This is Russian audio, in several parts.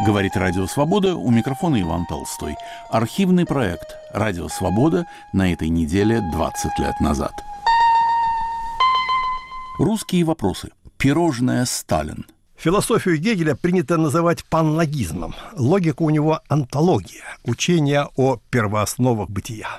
Говорит Радио Свобода, у микрофона Иван Толстой. Архивный проект «Радио Свобода» на этой неделе 20 лет назад. Русские вопросы. Пирожное Сталин. Философию Гегеля принято называть панлогизмом. Логика у него онтология, учение о первоосновах бытия.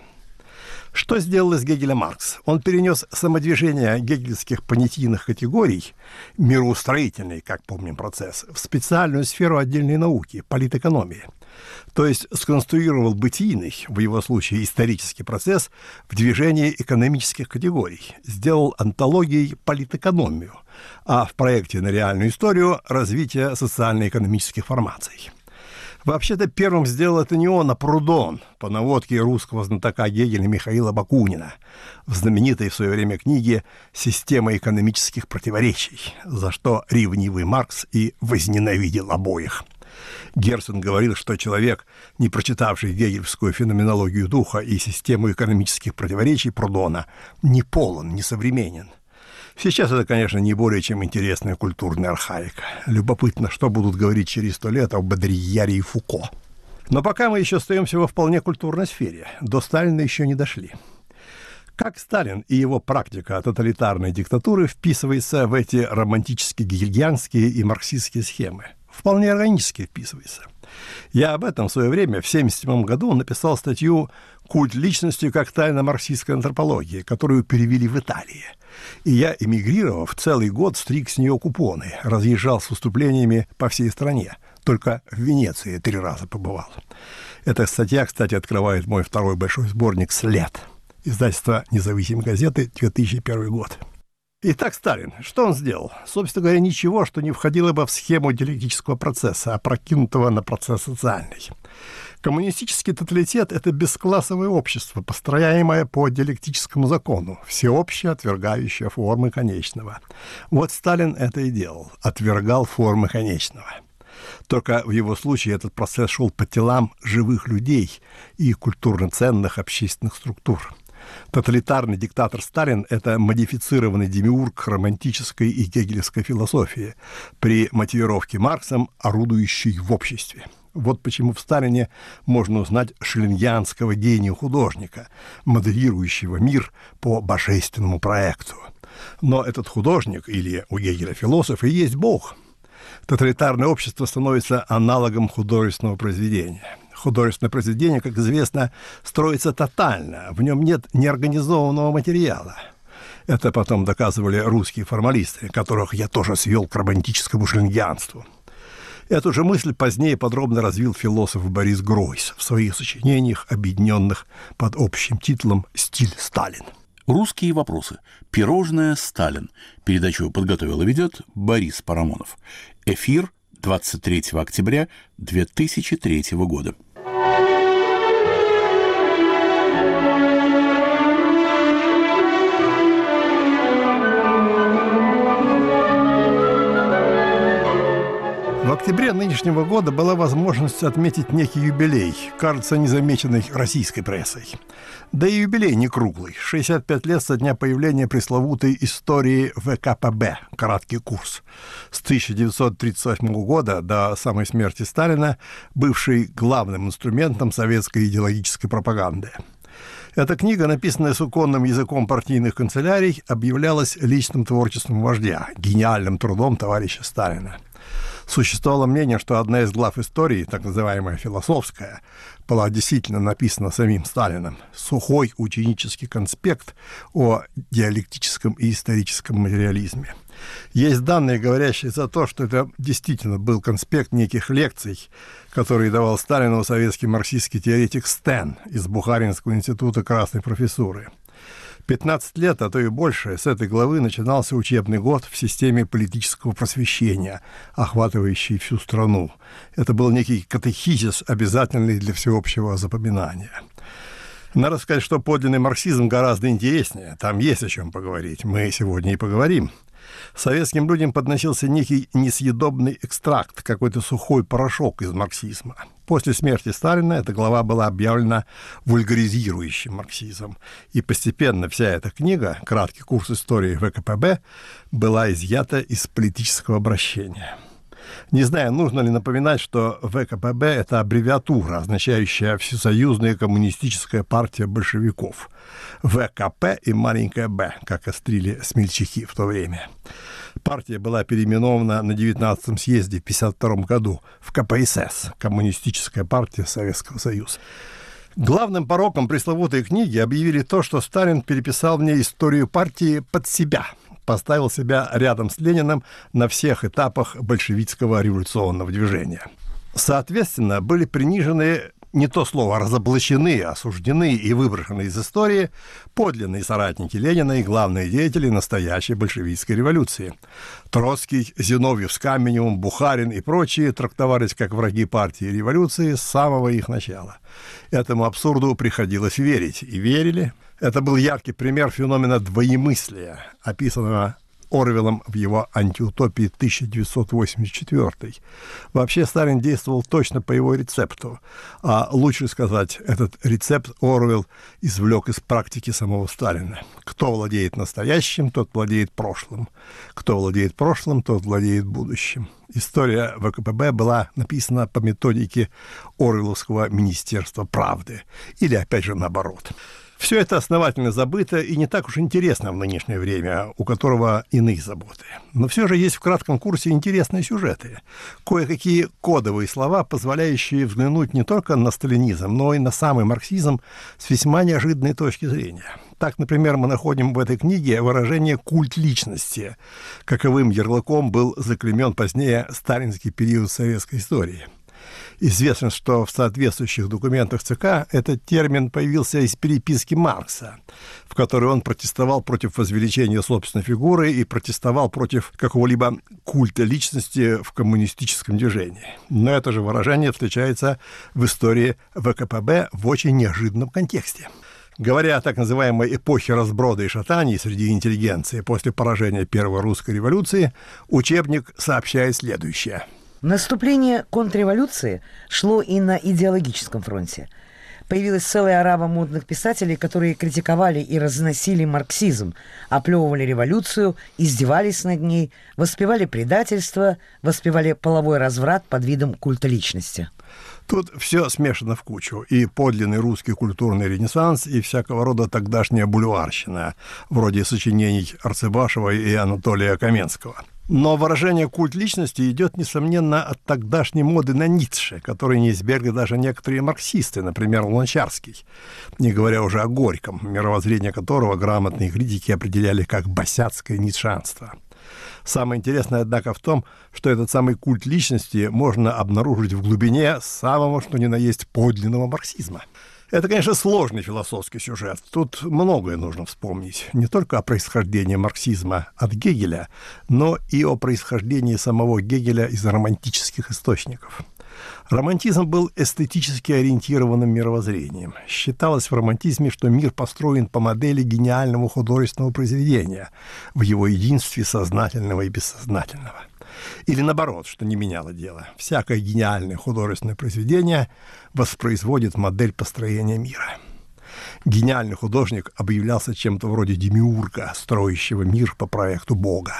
Что сделал из Гегеля Маркс? Он перенес самодвижение гегельских понятийных категорий, мироустроительный, как помним, процесс, в специальную сферу отдельной науки – политэкономии. То есть сконструировал бытийный, в его случае исторический процесс, в движении экономических категорий, сделал онтологией политэкономию, а в проекте на реальную историю – развитие социально-экономических формаций. Вообще-то первым сделал это не он, а Прудон, по наводке русского знатока Гегеля Михаила Бакунина в знаменитой в свое время книге «Система экономических противоречий», за что ревнивый Маркс и возненавидел обоих. Герцен говорил, что человек, не прочитавший гегельскую феноменологию духа и систему экономических противоречий Прудона, не полон, не современен. Сейчас это, конечно, не более чем интересная культурная архаика. Любопытно, что будут говорить через 100 лет о Бодрияре и Фуко. Но пока мы еще остаемся во вполне культурной сфере. До Сталина еще не дошли. Как Сталин и его практика тоталитарной диктатуры вписывается в эти романтически-гегельянские и марксистские схемы? Вполне органически вписывается. Я об этом в свое время, в 1977 году, написал статью «Культ личности как тайна марксистской антропологии», которую перевели в Италии. И я, эмигрировав, целый год стриг с нее купоны, разъезжал с выступлениями по всей стране. Только в Венеции 3 раза побывал. Эта статья, кстати, открывает мой второй большой сборник «След». Издательство «Независимой газеты», 2001 год. Итак, Сталин. Что он сделал? Собственно говоря, ничего, что не входило бы в схему диалектического процесса, опрокинутого на процесс социальный. Коммунистический тоталитет – это бесклассовое общество, построяемое по диалектическому закону, всеобщее, отвергающее формы конечного. Вот Сталин это и делал, отвергал формы конечного. Только в его случае этот процесс шел по телам живых людей и культурно ценных общественных структур. Тоталитарный диктатор Сталин – это модифицированный демиург романтической и гегелевской философии, при мотивировке Марксом, орудующий в обществе. Вот почему в Сталине можно узнать шеллингианского гения художника, моделирующего мир по божественному проекту. Но этот художник, или у Гегеля философ, и есть Бог. Тоталитарное общество становится аналогом художественного произведения. Художественное произведение, как известно, строится тотально, в нем нет неорганизованного материала. Это потом доказывали русские формалисты, которых я тоже свел к романтическому шеллингианству. Эту же мысль позднее подробно развил философ Борис Гройс в своих сочинениях, объединенных под общим титулом «Стиль Сталин». Русские вопросы. Пирожное Сталин. Передачу подготовил и ведет Борис Парамонов. Эфир 23 октября 2003 года. В октябре нынешнего года была возможность отметить некий юбилей, кажется, незамеченный российской прессой. Да и юбилей не круглый. 65 лет со дня появления пресловутой истории ВКПБ, краткий курс. С 1938 года до самой смерти Сталина, бывший главным инструментом советской идеологической пропаганды. Эта книга, написанная суконным языком партийных канцелярий, объявлялась личным творчеством вождя, гениальным трудом товарища Сталина. Существовало мнение, что одна из глав истории, так называемая философская, была действительно написана самим Сталином. Сухой ученический конспект о диалектическом и историческом материализме. Есть данные, говорящие за то, что это действительно был конспект неких лекций, которые давал Сталину советский марксистский теоретик Стен из Бухаринского института Красной профессуры. 15 лет, а то и больше, с этой главы начинался учебный год в системе политического просвещения, охватывающий всю страну. Это был некий катехизис, обязательный для всеобщего запоминания. Надо сказать, что подлинный марксизм гораздо интереснее. Там есть о чем поговорить. Мы сегодня и поговорим. Советским людям подносился некий несъедобный экстракт, какой-то сухой порошок из марксизма. После смерти Сталина эта глава была объявлена вульгаризирующим марксизмом. И постепенно вся эта книга, краткий курс истории ВКПБ, была изъята из политического обращения. Не знаю, нужно ли напоминать, что ВКПБ – это аббревиатура, означающая «Всесоюзная коммунистическая партия большевиков». ВКП и маленькое «б», как острили смельчаки в то время. Партия была переименована на 19-м съезде в 1952 году в КПСС – Коммунистическая партия Советского Союза. Главным пороком пресловутой книги объявили то, что Сталин переписал в ней историю партии под себя, поставил себя рядом с Лениным на всех этапах большевистского революционного движения. Соответственно, были принижены, не то слово, разоблачены, осуждены и выброшены из истории подлинные соратники Ленина и главные деятели настоящей большевистской революции. Троцкий, Зиновьев с Каменевым, Бухарин и прочие трактовались как враги партии и революции с самого их начала. Этому абсурду приходилось верить, и верили. Это был яркий пример феномена двоемыслия, описанного Орвеллом в его «Антиутопии» 1984. Вообще Сталин действовал точно по его рецепту, а лучше сказать, этот рецепт Орвелл извлек из практики самого Сталина. Кто владеет настоящим, тот владеет прошлым. Кто владеет прошлым, тот владеет будущим. История ВКПБ была написана по методике Орвелловского Министерства правды. Или, опять же, наоборот. Все это основательно забыто и не так уж интересно в нынешнее время, у которого иные заботы. Но все же есть в кратком курсе интересные сюжеты. Кое-какие кодовые слова, позволяющие взглянуть не только на сталинизм, но и на самый марксизм с весьма неожиданной точки зрения. Так, например, мы находим в этой книге выражение «культ личности». Каковым ярлыком был заклеймен позднее сталинский период советской истории. Известно, что в соответствующих документах ЦК этот термин появился из переписки Маркса, в которой он протестовал против возвеличения собственной фигуры и протестовал против какого-либо культа личности в коммунистическом движении. Но это же выражение встречается в истории ВКПБ в очень неожиданном контексте. Говоря о так называемой эпохе разброда и шатаний среди интеллигенции после поражения Первой русской революции, учебник сообщает следующее. Наступление контрреволюции шло и на идеологическом фронте. Появилась целая орава модных писателей, которые критиковали и разносили марксизм, оплевывали революцию, издевались над ней, воспевали предательство, воспевали половой разврат под видом культа личности. Тут все смешано в кучу. И подлинный русский культурный ренессанс, и всякого рода тогдашняя бульварщина, вроде сочинений Арцебашева и Анатолия Каменского. Но выражение «культ личности» идет, несомненно, от тогдашней моды на Ницше, который не избегли даже некоторые марксисты, например, Луначарский, не говоря уже о Горьком, мировоззрение которого грамотные критики определяли как босяцкое ницшанство. Самое интересное, однако, в том, что этот самый культ личности можно обнаружить в глубине самого, что ни на есть, подлинного марксизма. Это, конечно, сложный философский сюжет. Тут многое нужно вспомнить. Не только о происхождении марксизма от Гегеля, но и о происхождении самого Гегеля из романтических источников. Романтизм был эстетически ориентированным мировоззрением. Считалось в романтизме, что мир построен по модели гениального художественного произведения в его единстве сознательного и бессознательного. Или наоборот, что не меняло дело. Всякое гениальное художественное произведение воспроизводит модель построения мира. Гениальный художник объявлялся чем-то вроде демиурга, строящего мир по проекту Бога.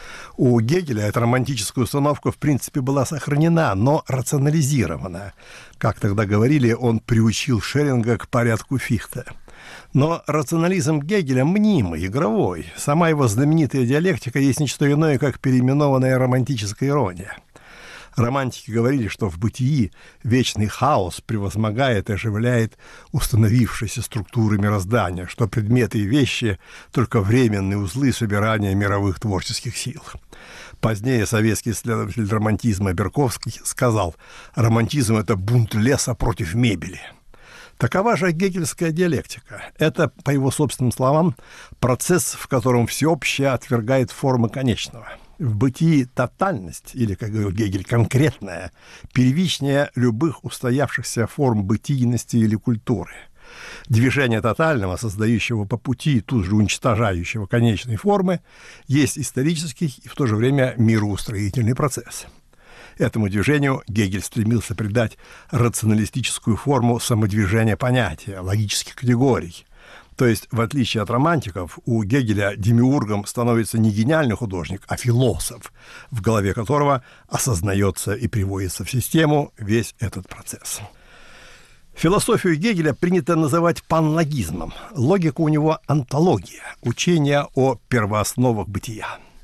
У Гегеля эта романтическая установка, в принципе, была сохранена, но рационализирована. Как тогда говорили, он приучил Шеллинга к порядку Фихте. Но рационализм Гегеля мнимый, игровой. Сама его знаменитая диалектика есть ничто иное, как переименованная романтическая ирония. Романтики говорили, что в бытии вечный хаос превозмогает и оживляет установившиеся структуры мироздания, что предметы и вещи – только временные узлы собирания мировых творческих сил. Позднее советский исследователь романтизма Берковский сказал: «Романтизм – это бунт леса против мебели». Такова же гегельская диалектика. Это, по его собственным словам, процесс, в котором всеобщее отвергает формы конечного. В бытии тотальность, или, как говорил Гегель, конкретная, первичнее любых устоявшихся форм бытийности или культуры. Движение тотального, создающего по пути и тут же уничтожающего конечные формы, есть исторический и в то же время мироустроительный процесс. Этому движению Гегель стремился придать рационалистическую форму самодвижения понятия, логических категорий. То есть, в отличие от романтиков, у Гегеля демиургом становится не гениальный художник, а философ, в голове которого осознается и приводится в систему весь этот процесс. Философию Гегеля принято называть панлогизмом. Логика у него онтология, учение о первоосновах бытия.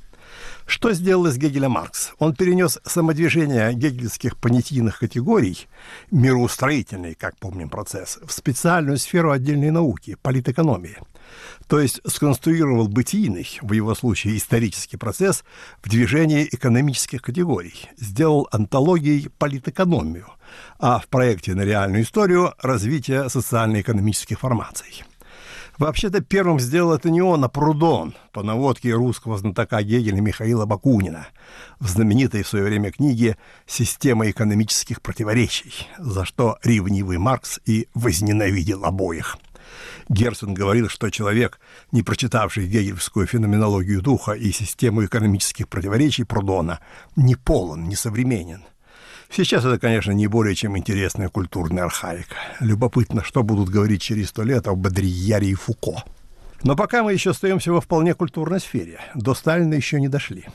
Что сделал из Гегеля Маркс? Он перенес самодвижение гегельских понятийных категорий, мироустроительный, как помним, процесс, в специальную сферу отдельной науки – политэкономии. То есть сконструировал бытийный, в его случае исторический процесс, в движении экономических категорий, сделал онтологией политэкономию, а в проекте на реальную историю – развитие социально-экономических формаций. Вообще-то первым сделал это не он, а Прудон, по наводке русского знатока Гегеля Михаила Бакунина, в знаменитой в свое время книге «Система экономических противоречий», за что ревнивый Маркс и возненавидел обоих. Герцен говорил, что человек, не прочитавший гегельскую феноменологию духа и систему экономических противоречий Прудона, не полон, не современен. Сейчас это, конечно, не более чем интересная культурная архаика. Любопытно, что будут говорить через 100 лет о Бодрияре и Фуко. Но пока мы еще остаемся во вполне культурной сфере. До Сталина еще не дошли.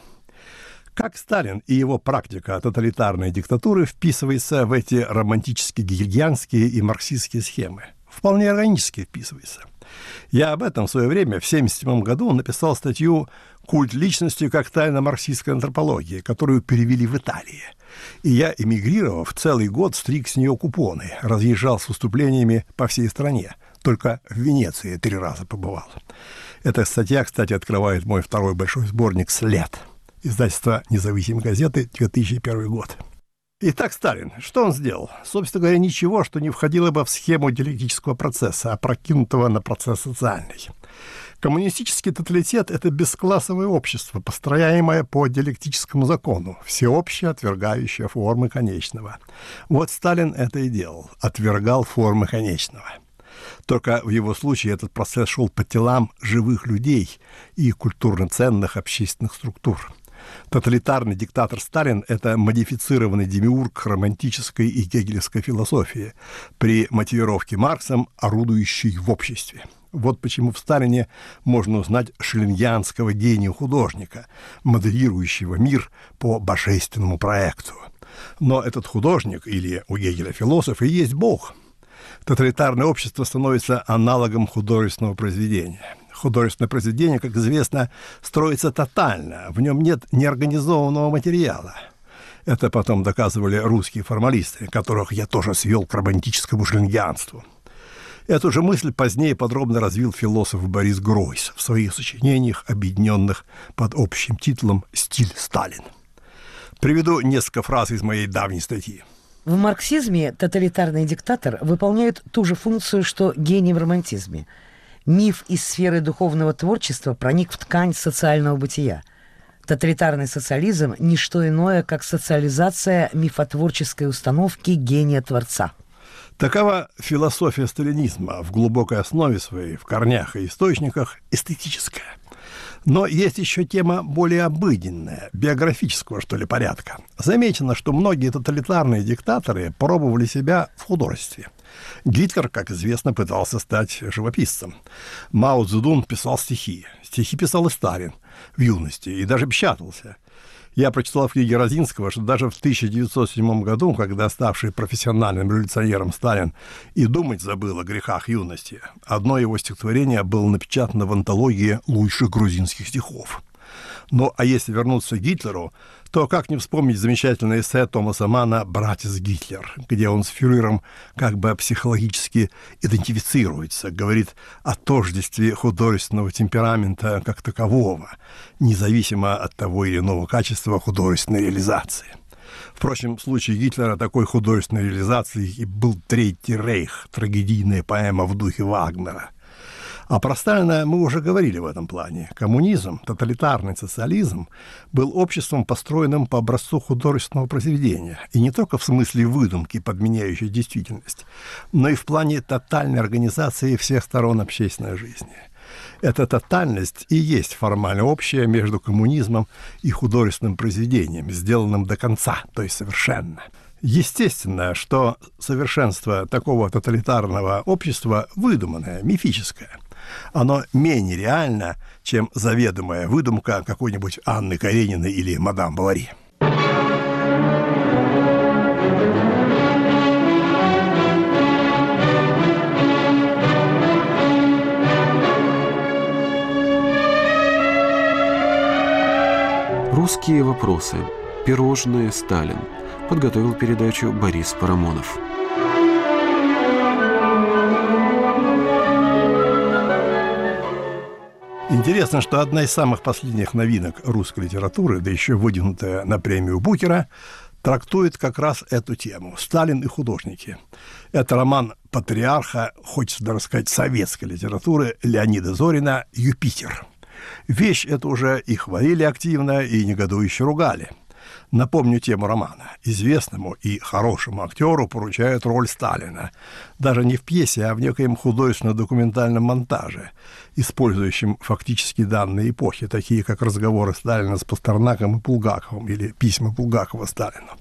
Как Сталин и его практика тоталитарной диктатуры вписывается в эти романтически-гегельянские и марксистские схемы? Вполне органически вписывается. Я об этом в свое время, в 1977 году, написал статью «Культ личности как тайна марксистской антропологии», которую перевели в Италии. И я, эмигрировав, целый год стриг с нее купоны, разъезжал с выступлениями по всей стране. Только в Венеции 3 раза побывал. Эта статья, кстати, открывает мой второй большой сборник «След». Издательство «Независимой газеты», 2001 год. Итак, Сталин. Что он сделал? Собственно говоря, ничего, что не входило бы в схему диалектического процесса, опрокинутого на процесс социальный. Коммунистический тоталитет – это бесклассовое общество, построяемое по диалектическому закону, всеобщее, отвергающее формы конечного. Вот Сталин это и делал, отвергал формы конечного. Только в его случае этот процесс шел по телам живых людей и культурно ценных общественных структур. Тоталитарный диктатор Сталин – это модифицированный демиург романтической и гегелевской философии, при мотивировке Марксом, орудующий в обществе. Вот почему в Сталине можно узнать шеллингианского гения художника, моделирующего мир по божественному проекту. Но этот художник, или у Гегеля философ, и есть Бог. Тоталитарное общество становится аналогом художественного произведения. Художественное произведение, как известно, строится тотально, в нем нет неорганизованного материала. Это потом доказывали русские формалисты, которых я тоже свел к романтическому шеллингианству. Эту же мысль позднее подробно развил философ Борис Гройс в своих сочинениях, объединенных под общим титулом «Стиль Сталин». Приведу несколько фраз из моей давней статьи. В марксизме тоталитарный диктатор выполняет ту же функцию, что гений в романтизме. Миф из сферы духовного творчества проник в ткань социального бытия. Тоталитарный социализм – не что иное, как социализация мифотворческой установки гения-творца. Такова философия сталинизма, в глубокой основе своей, в корнях и источниках, эстетическая. Но есть еще тема более обыденная, биографического, что ли, порядка. Замечено, что многие тоталитарные диктаторы пробовали себя в художестве. Гитлер, как известно, пытался стать живописцем. Мао Цзэдун писал стихи. Стихи писал и Сталин в юности, и даже печатался. Я прочитал в книге Розинского, что даже в 1907 году, когда ставший профессиональным революционером Сталин и думать забыл о грехах юности, одно его стихотворение было напечатано в антологии лучших грузинских стихов. Ну, а если вернуться к Гитлеру, то как не вспомнить замечательное эссе Томаса Манна «Братец Гитлер», где он с фюрером как бы психологически идентифицируется, говорит о тождестве художественного темперамента как такового, независимо от того или иного качества художественной реализации. Впрочем, в случае Гитлера такой художественной реализацией и был «Третий рейх», трагедийная поэма в духе Вагнера. А про Сталина мы уже говорили в этом плане. Коммунизм, тоталитарный социализм был обществом, построенным по образцу художественного произведения. И не только в смысле выдумки, подменяющей действительность, но и в плане тотальной организации всех сторон общественной жизни. Эта тотальность и есть формально общая между коммунизмом и художественным произведением, сделанным до конца, то есть совершенно. Естественно, что совершенство такого тоталитарного общества выдуманное, мифическое. Оно менее реально, чем заведомая выдумка какой-нибудь Анны Карениной или мадам Бовари. «Русские вопросы. Пирожные. Сталин». Подготовил передачу Борис Парамонов. Интересно, что одна из самых последних новинок русской литературы, да еще выдвинутая на премию Букера, трактует как раз эту тему «Сталин и художники». Это роман патриарха, хочется даже сказать, советской литературы Леонида Зорина «Юпитер». Вещь эту уже и хвалили активно, и негодующе ругали. Напомню тему романа. Известному и хорошему актеру поручают роль Сталина. Даже не в пьесе, а в некоем художественно-документальном монтаже, использующем фактически данные эпохи, такие как разговоры Сталина с Пастернаком и Булгаковым или письма Булгакова Сталину.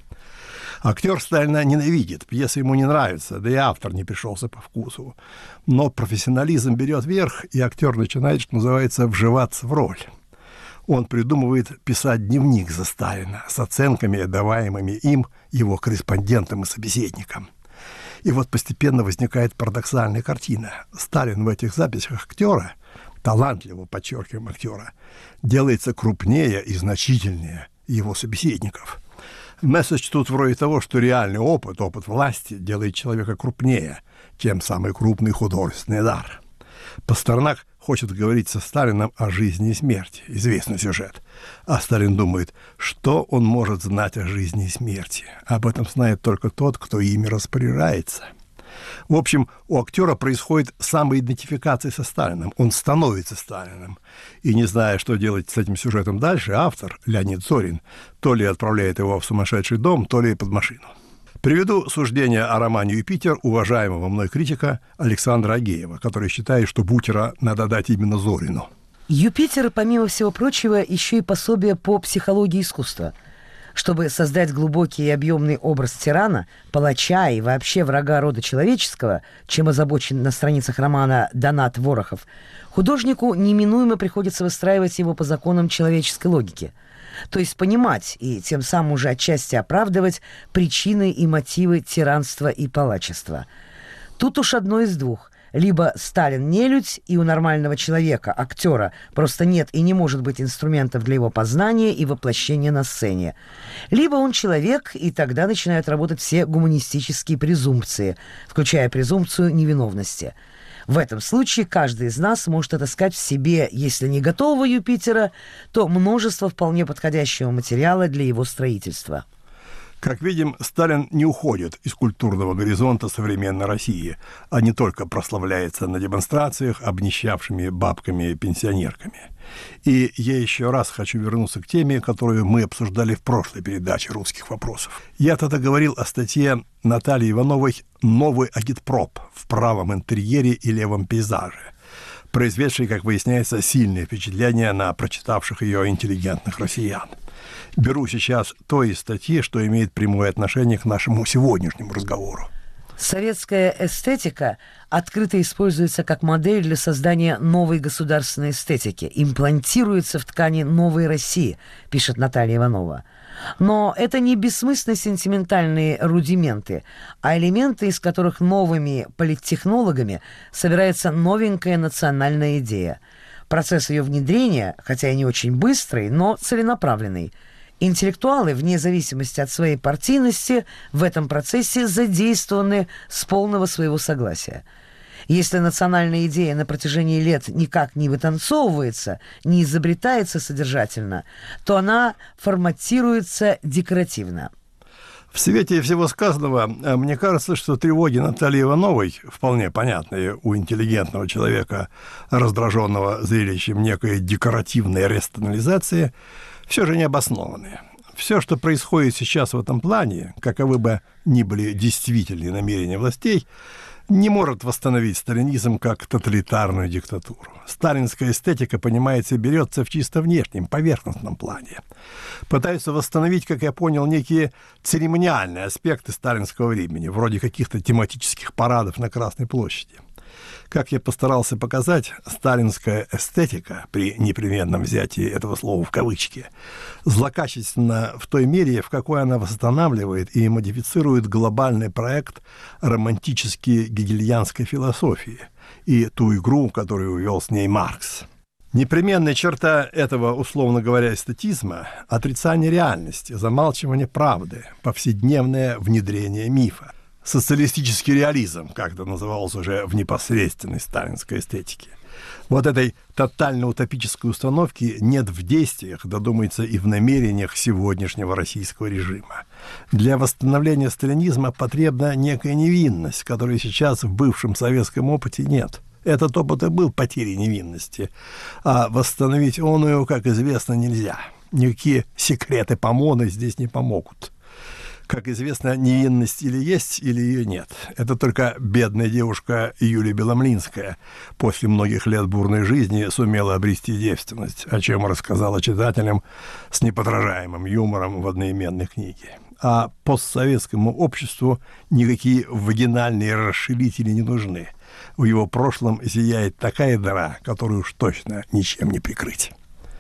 Актер Сталина ненавидит, пьеса ему не нравится, да и автор не пришелся по вкусу. Но профессионализм берет верх, и актер начинает, что называется, вживаться в роль. Он придумывает писать дневник за Сталина с оценками, даваемыми им, его корреспондентам и собеседникам. И вот постепенно возникает парадоксальная картина. Сталин в этих записях актера, талантливого, подчеркиваем, актера, делается крупнее и значительнее его собеседников. Месседж тут вроде того, что реальный опыт власти делает человека крупнее, чем самый крупный художественный дар. Пастернак хочет говорить со Сталином о жизни и смерти. Известный сюжет. А Сталин думает, что он может знать о жизни и смерти. Об этом знает только тот, кто ими распоряжается. В общем, у актера происходит самоидентификация со Сталином. Он становится Сталиным. И не зная, что делать с этим сюжетом дальше, автор, Леонид Зорин, то ли отправляет его в сумасшедший дом, то ли под машину. Приведу суждение о романе «Юпитер» уважаемого мной критика Александра Агеева, который считает, что Букера надо дать именно Зорину. «Юпитер», помимо всего прочего, еще и пособие по психологии искусства. Чтобы создать глубокий и объемный образ тирана, палача и вообще врага рода человеческого, чем озабочен на страницах романа Донат Ворохов, художнику неминуемо приходится выстраивать его по законам человеческой логики. То есть понимать и тем самым уже отчасти оправдывать причины и мотивы тиранства и палачества. Тут уж одно из двух. Либо Сталин нелюдь, и у нормального человека, актера, просто нет и не может быть инструментов для его познания и воплощения на сцене. Либо он человек, и тогда начинают работать все гуманистические презумпции, включая презумпцию невиновности. В этом случае каждый из нас может отыскать в себе, если не готового Юпитера, то множество вполне подходящего материала для его строительства. Как видим, Сталин не уходит из культурного горизонта современной России, а не только прославляется на демонстрациях обнищавшими бабками и пенсионерками. И я еще раз хочу вернуться к теме, которую мы обсуждали в прошлой передаче «Русских вопросов». Я тогда говорил о статье Натальи Ивановой «Новый агитпроп в правом интерьере и левом пейзаже», произведшей, как выясняется, сильное впечатление на прочитавших ее интеллигентных россиян. Беру сейчас то из статьи, что имеет прямое отношение к нашему сегодняшнему разговору. Советская эстетика открыто используется как модель для создания новой государственной эстетики, имплантируется в ткани новой России, пишет Наталья Иванова. Но это не бессмысленно сентиментальные рудименты, а элементы, из которых новыми политтехнологами собирается новенькая национальная идея. Процесс ее внедрения, хотя и не очень быстрый, но целенаправленный. Интеллектуалы, вне зависимости от своей партийности, в этом процессе задействованы с полного своего согласия. Если национальная идея на протяжении лет никак не вытанцовывается, не изобретается содержательно, то она форматируется декоративно. В свете всего сказанного, мне кажется, что тревоги Натальи Ивановой, вполне понятные у интеллигентного человека, раздраженного зрелищем некой декоративной рационализации, все же не обоснованные. Все, что происходит сейчас в этом плане, каковы бы ни были действительные намерения властей, не может восстановить сталинизм как тоталитарную диктатуру. Сталинская эстетика, понимается, берется в чисто внешнем, поверхностном плане. Пытаются восстановить, как я понял, некие церемониальные аспекты сталинского времени, вроде каких-то тематических парадов на Красной площади. Как я постарался показать, сталинская эстетика, при непременном взятии этого слова в кавычки, злокачественна в той мере, в какой она восстанавливает и модифицирует глобальный проект романтической гегельянской философии и ту игру, которую увел с ней Маркс. Непременная черта этого, условно говоря, эстетизма – отрицание реальности, замалчивание правды, повседневное внедрение мифа. Социалистический реализм, как это называлось уже в непосредственной сталинской эстетике. Вот этой тотально-утопической установки нет в действиях, да, думается, и в намерениях сегодняшнего российского режима. Для восстановления сталинизма потребна некая невинность, которой сейчас в бывшем советском опыте нет. Этот опыт и был потерей невинности, а восстановить оную, как известно, нельзя. Никакие секреты помоны здесь не помогут. Как известно, невинность или есть, или ее нет. Это только бедная девушка Юлия Беломлинская после многих лет бурной жизни сумела обрести девственность, о чем рассказала читателям с неподражаемым юмором в одноименной книге. А постсоветскому обществу никакие вагинальные расширители не нужны. В его прошлом зияет такая дыра, которую уж точно ничем не прикрыть.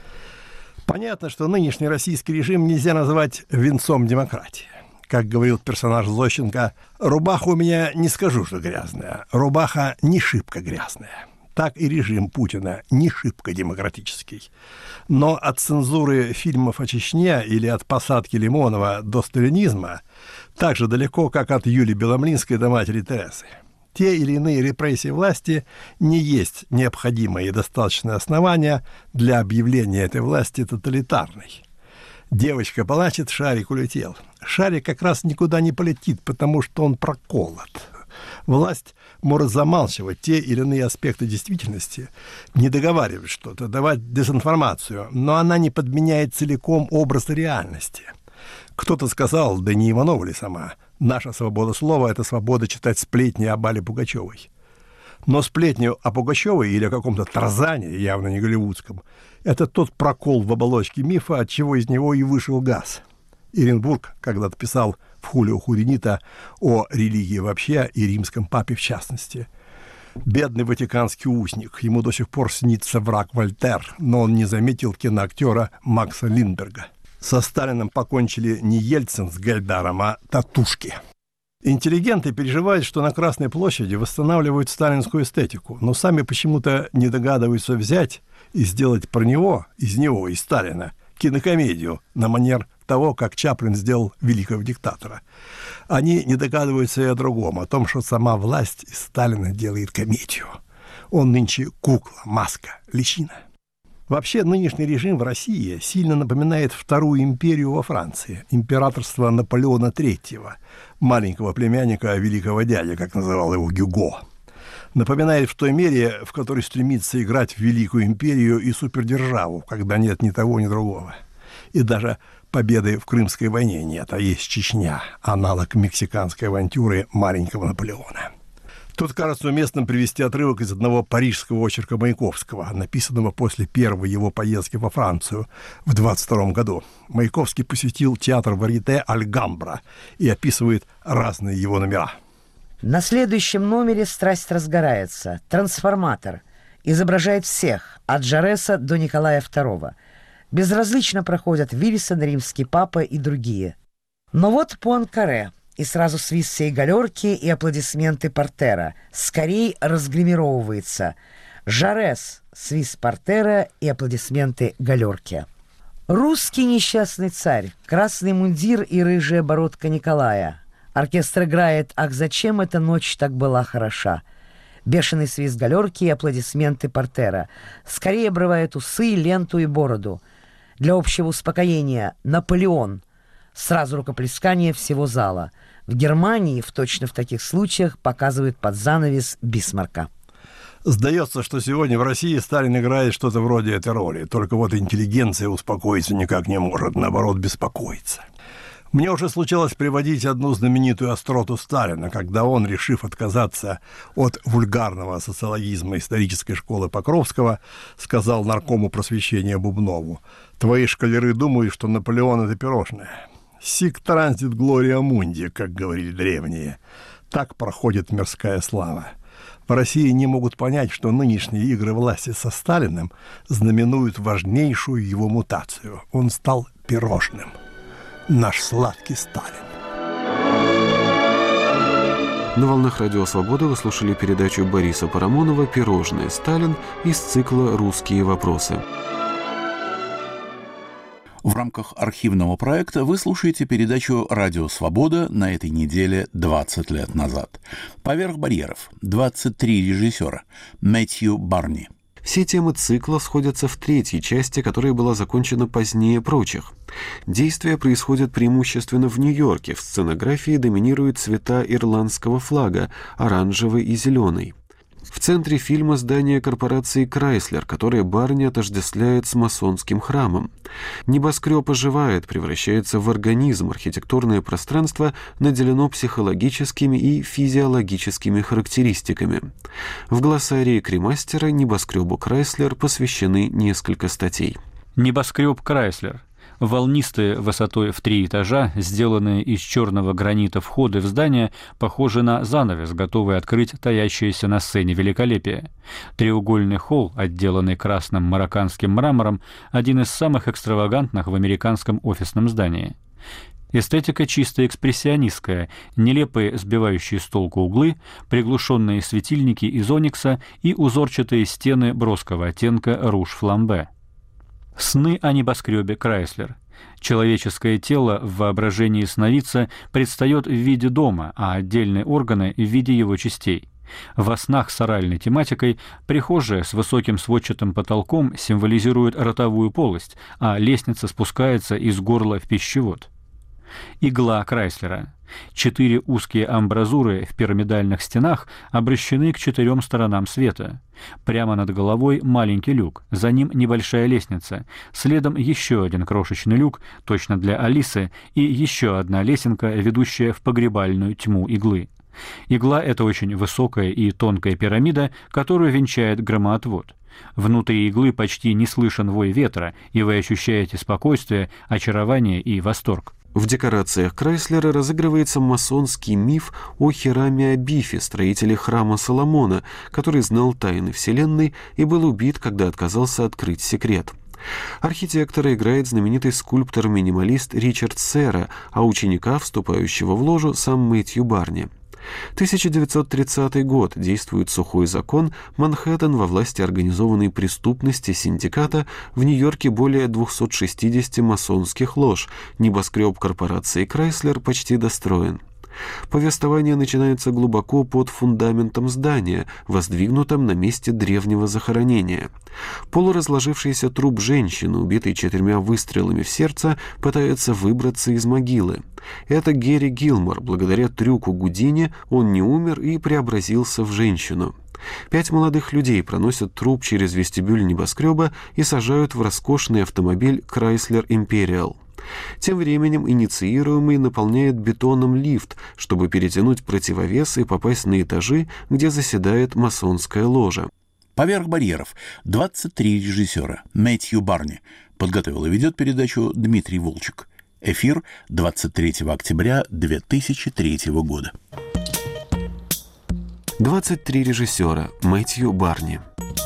Понятно, что нынешний российский режим нельзя назвать венцом демократии. Как говорил персонаж Зощенко, рубаха у меня не скажу, что грязная, рубаха не шибко грязная. Так и режим Путина не шибко демократический. Но от цензуры фильмов о Чечне или от посадки Лимонова до сталинизма так же далеко, как от Юлии Беломлинской до матери Тересы. Те или иные репрессии власти не есть необходимое и достаточное основание для объявления этой власти тоталитарной. Девочка плачет, шарик улетел. Шарик как раз никуда не полетит, потому что он проколот. Власть может замалчивать те или иные аспекты действительности, не договаривать что-то, давать дезинформацию, но она не подменяет целиком образ реальности. Кто-то сказал, да не Иванова ли сама, наша свобода слова – это свобода читать сплетни об Алле Пугачевой. Но сплетню о Пугачевой или о каком-то Тарзане, явно не голливудском, это тот прокол в оболочке мифа, от чего из него и вышел газ. Эренбург когда-то писал в Хулио Худинита о религии вообще и римском папе в частности. Бедный ватиканский узник, ему до сих пор снится враг Вольтер, но он не заметил киноактера Макса Линдберга. Со Сталиным покончили не Ельцин с Гайдаром, а татушки. Интеллигенты переживают, что на Красной площади восстанавливают сталинскую эстетику, но сами почему-то не догадываются взять и сделать про него, из Сталина, кинокомедию на манер того, как Чаплин сделал «Великого диктатора». Они не догадываются и о другом, о том, что сама власть из Сталина делает комедию. Он нынче кукла, маска, личина. Вообще, нынешний режим в России сильно напоминает Вторую империю во Франции, императорство Наполеона III, маленького племянника великого дяди, как называл его Гюго. Напоминает в той мере, в которой стремится играть в Великую империю и супердержаву, когда нет ни того, ни другого. И даже победы в Крымской войне нет, а есть Чечня, аналог мексиканской авантюры маленького Наполеона. Тут кажется уместным привести отрывок из одного парижского очерка Маяковского, написанного после первой его поездки во Францию в 1922 году. Маяковский посетил театр варьете «Альгамбра» и описывает разные его номера. На следующем номере страсть разгорается. Трансформатор. Изображает всех, от Жареса до Николая II. Безразлично проходят Вильсон, римский папа и другие. Но вот Пуанкаре. И сразу свист всей галерки и аплодисменты портера. Скорей разгримировывается. Жарес, свист портера и аплодисменты галерки. Русский несчастный царь, красный мундир и рыжая бородка Николая. Оркестр играет «Ах, зачем эта ночь так была хороша». Бешеный свист галерки и аплодисменты портера. Скорее обрывает усы, ленту и бороду. Для общего успокоения «Наполеон». Сразу рукоплескание всего зала. В Германии точно в таких случаях показывают под занавес Бисмарка. Сдается, что сегодня в России Сталин играет что-то вроде этой роли, только вот интеллигенция успокоиться никак не может, наоборот, беспокоится. Мне уже случалось приводить одну знаменитую остроту Сталина, когда он, решив отказаться от вульгарного социологизма исторической школы Покровского, сказал наркому просвещения Бубнову: «Твои школяры думают, что Наполеон — это пирожное. Сик транзит глория мунди, как говорили древние. Так проходит мирская слава. по России не могут понять, что нынешние игры власти со Сталиным знаменуют важнейшую его мутацию. Он стал пирожным. Наш сладкий Сталин. На волнах Радио Свобода вы слушали передачу Бориса Парамонова «Пирожное. Сталин» из цикла «Русские вопросы». В рамках архивного проекта вы слушаете передачу «Радио Свобода» на этой неделе 20 лет назад. «Поверх барьеров» 23 режиссера. Мэтью Барни. Все темы цикла сходятся в третьей части, которая была закончена позднее прочих. Действие происходит преимущественно в Нью-Йорке. В сценографии доминируют цвета ирландского флага – оранжевый и зеленый. В центре фильма здание корпорации «Крайслер», которое Барни отождествляет с масонским храмом. Небоскреб оживает, превращается в организм, архитектурное пространство наделено психологическими и физиологическими характеристиками. В глоссарии Кремастера небоскребу «Крайслер» посвящены несколько статей. Небоскреб «Крайслер». Волнистые высотой в 3 этажа, сделанные из черного гранита входы в здание, похожи на занавес, готовый открыть таящееся на сцене великолепие. Треугольный холл, отделанный красным марокканским мрамором, один из самых экстравагантных в американском офисном здании. Эстетика чисто экспрессионистская, нелепые сбивающие с толку углы, приглушенные светильники из оникса и узорчатые стены броского оттенка руж-фламбе. Сны о небоскребе Крайслер. Человеческое тело в воображении сновидца предстает в виде дома, а отдельные органы в виде его частей. Во снах с оральной тематикой прихожая с высоким сводчатым потолком символизирует ротовую полость, а лестница спускается из горла в пищевод. Игла Крайслера. 4 узкие амбразуры в пирамидальных стенах обращены к 4 сторонам света. Прямо над головой маленький люк, за ним небольшая лестница, следом еще один крошечный люк, точно для Алисы, и еще одна лесенка, ведущая в погребальную тьму иглы. Игла — это очень высокая и тонкая пирамида, которую венчает громоотвод. Внутри иглы почти не слышен вой ветра, и вы ощущаете спокойствие, очарование и восторг. В декорациях Крайслера разыгрывается масонский миф о Хираме Абифе, строителе храма Соломона, который знал тайны Вселенной и был убит, когда отказался открыть секрет. Архитектора играет знаменитый скульптор-минималист Ричард Серра, а ученика, вступающего в ложу, сам Мэтью Барни. 1930 год. Действует сухой закон. Манхэттен во власти организованной преступности синдиката. В Нью-Йорке более 260 масонских лож. Небоскреб корпорации Крайслер почти достроен. Повествование начинается глубоко под фундаментом здания, воздвигнутом на месте древнего захоронения. Полуразложившийся труп женщины, убитой 4 выстрелами в сердце, пытается выбраться из могилы. Это Гэри Гилмор. Благодаря трюку Гудини он не умер и преобразился в женщину. 5 молодых людей проносят труп через вестибюль небоскреба и сажают в роскошный автомобиль Chrysler Imperial. Тем временем инициируемый наполняет бетоном лифт, чтобы перетянуть противовес и попасть на этажи, где заседает масонская ложа. «Поверх барьеров» 23 режиссера. Мэтью Барни. Подготовил и ведет передачу Дмитрий Волчек. Эфир 23 октября 2003 года. 23 режиссера. Мэтью Барни.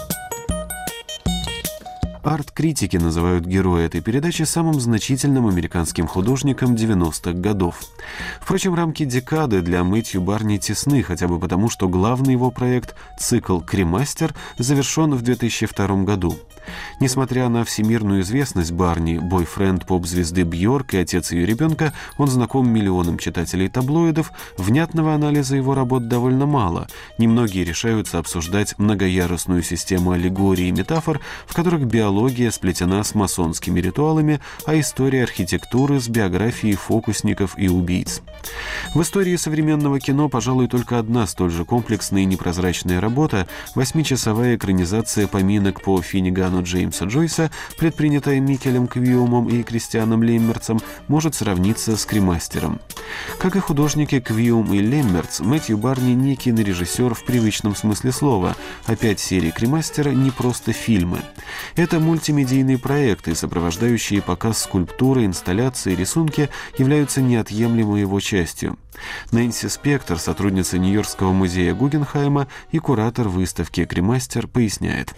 Арт-критики называют героя этой передачи самым значительным американским художником 90-х годов. Впрочем, рамки декады для Мэтью Барни тесны, хотя бы потому, что главный его проект, цикл «Кремастер», завершен в 2002 году. Несмотря на всемирную известность Барни, бойфренд поп-звезды Бьорк и отец ее ребенка, он знаком миллионам читателей таблоидов, внятного анализа его работ довольно мало. Немногие решаются обсуждать многоярусную систему аллегорий и метафор, в которых биология сплетена с масонскими ритуалами, а история архитектуры с биографией фокусников и убийц. В истории современного кино, пожалуй, только одна столь же комплексная и непрозрачная работа – 8-часовая экранизация поминок по Финнигану Джеймса Джойса, предпринятая Микелем Квиумом и Кристианом Леммерцем, может сравниться с «Кремастером». Как и художники Квиум и Леммерц, Мэтью Барни не кинорежиссер в привычном смысле слова, а 5 серий «Кремастера» не просто фильмы. Это мультимедийные проекты, сопровождающие показ скульптуры, инсталляции, рисунки, являются неотъемлемой его частью. Нэнси Спектор, сотрудница Нью-Йоркского музея Гуггенхайма и куратор выставки «Кремастер», поясняет.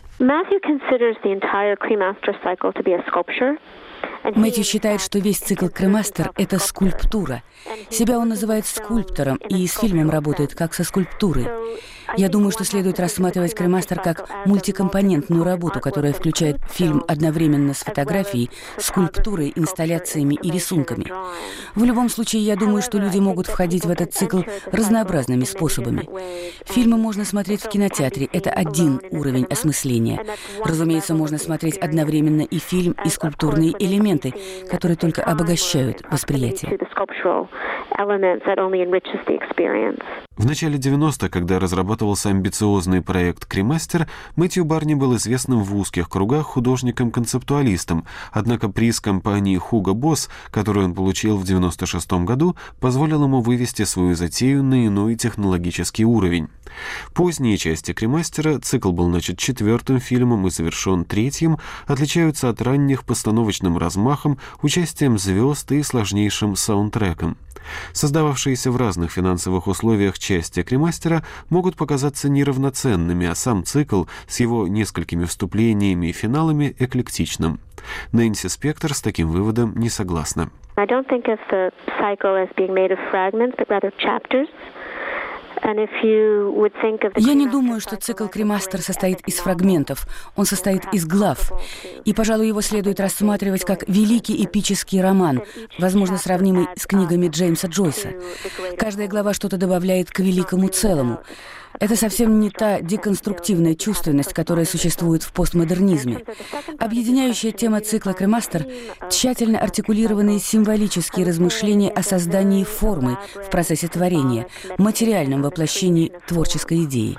Мэтью считает, что весь цикл «Кремастер» — это скульптура. Себя он называет скульптором и с фильмом работает как со скульптурой. Я думаю, что следует рассматривать «Кремастер» как мультикомпонентную работу, которая включает фильм одновременно с фотографией, скульптурой, инсталляциями и рисунками. В любом случае, я думаю, что люди могут входить в этот цикл разнообразными способами. Фильмы можно смотреть в кинотеатре, это один уровень осмысления. Разумеется, можно смотреть одновременно и фильм, и скульптурные элементы, которые только обогащают восприятие. В начале 90-х, когда разрабатывался амбициозный проект «Кремастер», Мэтью Барни был известным в узких кругах художником-концептуалистом, однако приз компании Hugo Boss, который он получил в 1996 году, позволил ему вывести свою затею на иной технологический уровень. Поздние части «Кремастера», цикл был начат 4-м фильмом и завершен 3-м, отличаются от ранних постановочным размахом, участием звезд и сложнейшим саундтреком. Создававшиеся в разных финансовых условиях части «Кремастера» могут показаться неравноценными, а сам цикл с его несколькими вступлениями и финалами эклектичным. Нэнси Спектор с таким выводом не согласна. Я не думаю, что цикл «Кремастер» состоит из фрагментов, он состоит из глав. И, пожалуй, его следует рассматривать как великий эпический роман, возможно, сравнимый с книгами Джеймса Джойса. Каждая глава что-то добавляет к великому целому. Это совсем не та деконструктивная чувственность, которая существует в постмодернизме. Объединяющая тема цикла «Кремастер» — тщательно артикулированные символические размышления о создании формы в процессе творения, материальном воплощении творческой идеи.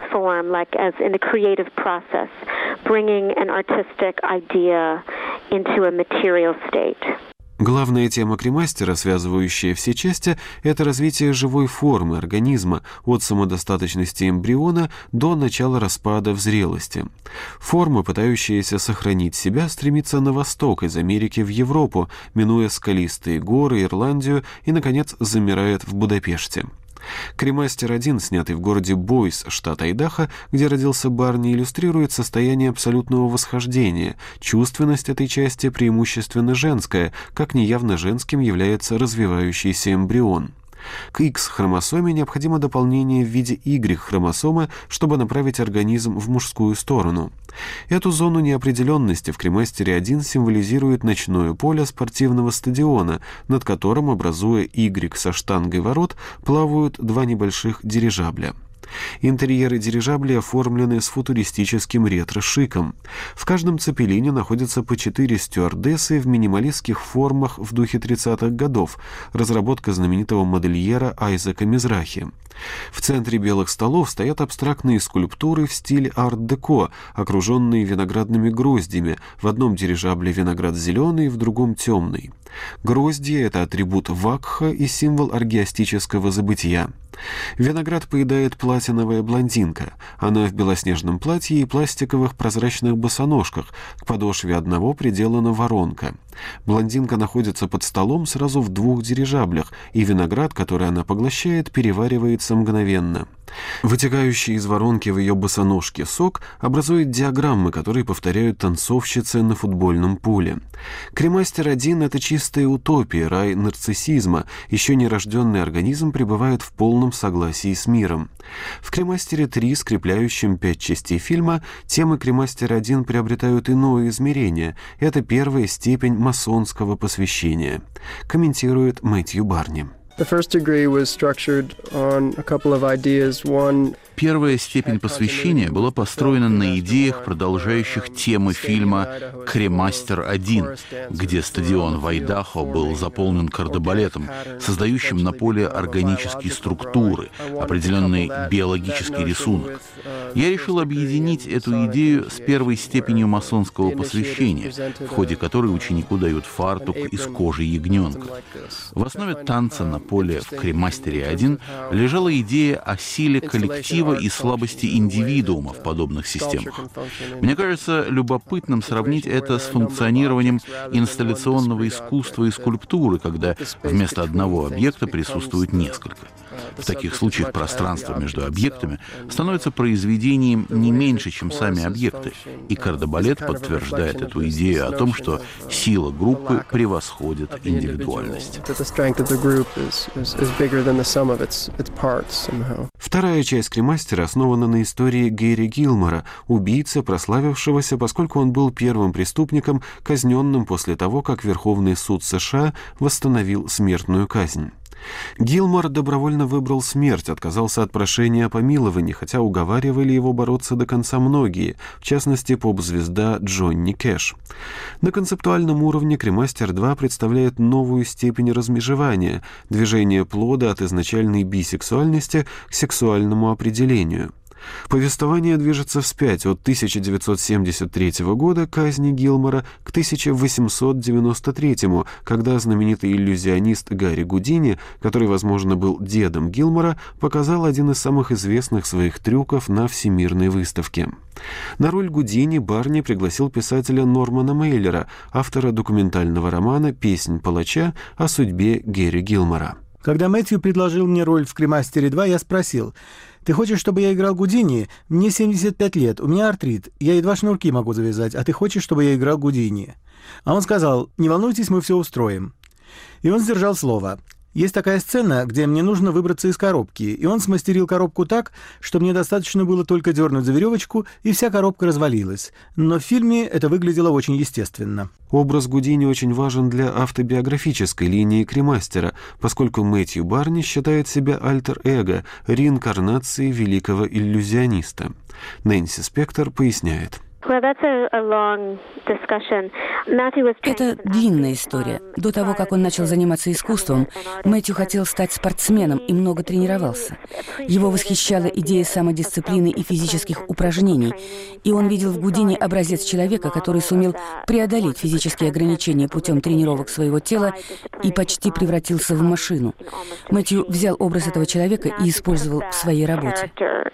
Главная тема «Кремастера», связывающая все части, это развитие живой формы организма от самодостаточности эмбриона до начала распада в зрелости. Форма, пытающаяся сохранить себя, стремится на восток, из Америки в Европу, минуя скалистые горы, Ирландию и, наконец, замирает в Будапеште. «Кремастер-1», снятый в городе Бойс, штат Айдахо, где родился Барни, иллюстрирует состояние абсолютного восхождения. Чувственность этой части преимущественно женская, как неявно женским является развивающийся эмбрион. К X-хромосоме необходимо дополнение в виде Y-хромосомы, чтобы направить организм в мужскую сторону. Эту зону неопределенности в «Кремастере-1» символизирует ночное поле спортивного стадиона, над которым, образуя Y со штангой ворот, плавают два небольших дирижабля. Интерьеры дирижаблей оформлены с футуристическим ретро-шиком. В каждом цепелине находится по 4 стюардессы в минималистских формах в духе 30-х годов, разработка знаменитого модельера Айзека Мизрахи. В центре белых столов стоят абстрактные скульптуры в стиле арт-деко, окруженные виноградными гроздьями, в одном дирижабле виноград зеленый, в другом темный. Гроздья — это атрибут вакха и символ аргиастического забытия. Виноград поедает платиновая блондинка. Она в белоснежном платье и пластиковых прозрачных босоножках. К подошве одного приделана воронка. Блондинка находится под столом сразу в 2 дирижаблях, и виноград, который она поглощает, переваривается мгновенно. Вытекающий из воронки в ее босоножке сок образует диаграммы, которые повторяют танцовщицы на футбольном поле. «Кремастер-1» — это чистая утопия, рай нарциссизма. Еще нерожденный организм пребывает в полном согласии с миром. В «Кремастере-3», скрепляющем 5 частей фильма, темы «Кремастера-1» приобретают иное измерение. Это первая степень масонского посвящения, комментирует Мэтью Барни. Первая степень посвящения была построена на идеях, продолжающих темы фильма «Кремастер-1», где стадион в Айдахо был заполнен кардебалетом, создающим на поле органические структуры, определенный биологический рисунок. Я решил объединить эту идею с первой степенью масонского посвящения, в ходе которой ученику дают фартук из кожи ягненка. В основе танца на поле в «Кремастере-1» лежала идея о силе коллектива коллектива и слабости индивидуума в подобных системах. Мне кажется любопытным сравнить это с функционированием инсталляционного искусства и скульптуры, когда вместо одного объекта присутствует несколько. В таких случаях пространство между объектами становится произведением не меньше, чем сами объекты, и кардебалет подтверждает эту идею о том, что сила группы превосходит индивидуальность. Вторая часть «Кремастера» основана на истории Гэри Гилмора, убийцы, прославившегося, поскольку он был первым преступником, казненным после того, как Верховный суд США восстановил смертную казнь. Гилмор добровольно выбрал смерть, отказался от прошения о помиловании, хотя уговаривали его бороться до конца многие, в частности, поп-звезда Джонни Кэш. На концептуальном уровне «Кремастер 2» представляет новую степень размежевания, движение плода от изначальной бисексуальности к сексуальному определению. Повествование движется вспять от 1973 года казни Гилмора к 1893, когда знаменитый иллюзионист Гарри Гудини, который, возможно, был дедом Гилмора, показал один из самых известных своих трюков на Всемирной выставке. На роль Гудини Барни пригласил писателя Нормана Мейлера, автора документального романа «Песнь палача» о судьбе Гэри Гилмора. Когда Мэтью предложил мне роль в «Кремастере 2», я спросил: «Ты хочешь, чтобы я играл Гудини? Мне 75 лет, у меня артрит, я едва шнурки могу завязать, а ты хочешь, чтобы я играл Гудини?» А он сказал: «Не волнуйтесь, мы все устроим». И он сдержал слово. Есть такая сцена, где мне нужно выбраться из коробки, и он смастерил коробку так, что мне достаточно было только дернуть за веревочку, и вся коробка развалилась. Но в фильме это выглядело очень естественно. Образ Гудини очень важен для автобиографической линии Кремастера, поскольку Мэтью Барни считает себя альтер-эго, реинкарнацией великого иллюзиониста. Нэнси Спектор поясняет. Это длинная история. До того, как он начал заниматься искусством, Мэтью хотел стать спортсменом и много тренировался. Его восхищала идея самодисциплины и физических упражнений, и он видел в Гудини образец человека, который сумел преодолеть физические ограничения путем тренировок своего тела и почти превратился в машину. Мэтью взял образ этого человека и использовал в своей работе.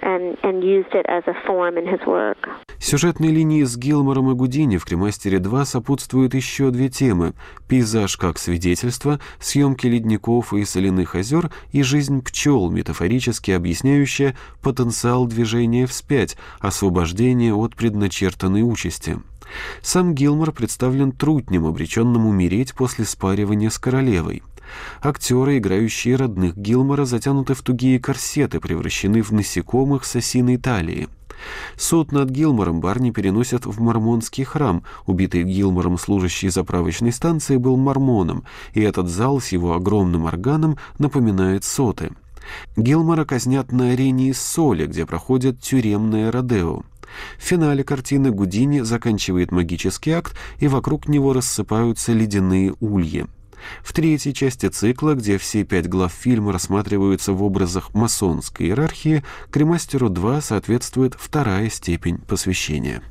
Сюжетной линии с Гилмором и Гудини в «Кремастере 2» сопутствуют еще две темы: пейзаж как свидетельство, съемки ледников и соляных озер и жизнь пчел, метафорически объясняющая потенциал движения вспять, освобождение от предначертанной участи. Сам Гилмор представлен трутнем, обреченным умереть после спаривания с королевой. Актеры, играющие родных Гилмора, затянуты в тугие корсеты, превращены в насекомых с осиной талии. Суд над Гилмором Барни переносят в мормонский храм. Убитый Гилмором служащий заправочной станции был мормоном, и этот зал с его огромным органом напоминает соты. Гилмора казнят на арене из соли, где проходит тюремное родео. В финале картины Гудини заканчивает магический акт, и вокруг него рассыпаются ледяные ульи. В третьей части цикла, где все 5 глав фильма рассматриваются в образах масонской иерархии, «Кремастеру 2» соответствует вторая степень посвящения.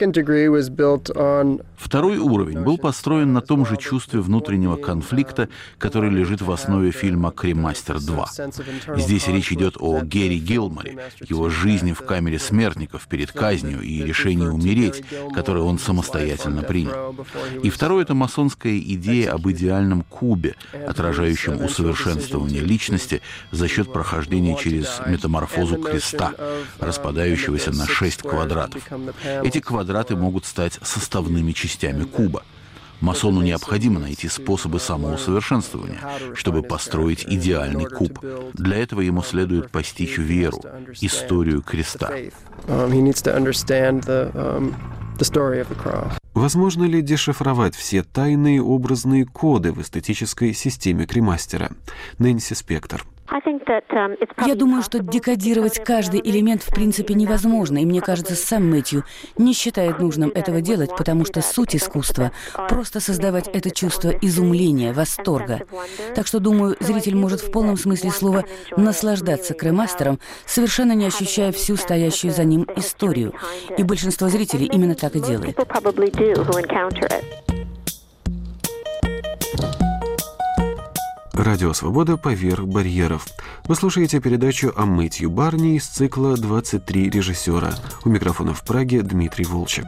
Второй уровень был построен на том же чувстве внутреннего конфликта, который лежит в основе фильма «Кремастер 2». Здесь речь идет о Гэри Гилморе, его жизни в камере смертников перед казнью и решении умереть, которое он самостоятельно принял. И второе — это масонская идея об идеальном кубе, отражающем усовершенствование личности за счет прохождения через метаморфозу креста, распадающегося на 6 квадратов. Эти квадраты могут стать составными частями куба. Масону необходимо найти способы самоусовершенствования, чтобы построить идеальный куб. Для этого ему следует постичь веру, историю креста. Возможно ли дешифровать все тайные образные коды в эстетической системе Кремастера? Нэнси Спектор. Я думаю, что декодировать каждый элемент в принципе невозможно, и мне кажется, сам Мэтью не считает нужным этого делать, потому что суть искусства — просто создавать это чувство изумления, восторга. Так что, думаю, зритель может в полном смысле слова наслаждаться Кремастером, совершенно не ощущая всю стоящую за ним историю. И большинство зрителей именно так и делает. Радио «Свобода. Поверх барьеров». Вы слушаете передачу о Мэтью Барни из цикла «23 режиссера». У микрофона в Праге Дмитрий Волчек.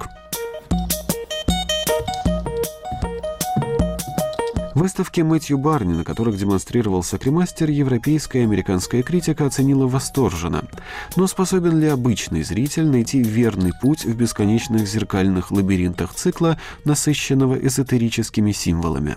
Выставки Мэтью Барни, на которых демонстрировался кремастер, европейская и американская критика оценила восторженно. Но способен ли обычный зритель найти верный путь в бесконечных зеркальных лабиринтах цикла, насыщенного эзотерическими символами?